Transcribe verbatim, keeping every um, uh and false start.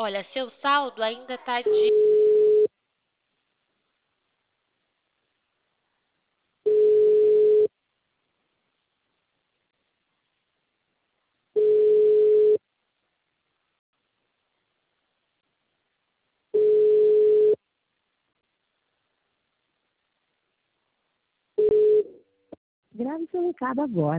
Olha, seu saldo ainda está de Grave seu recado agora.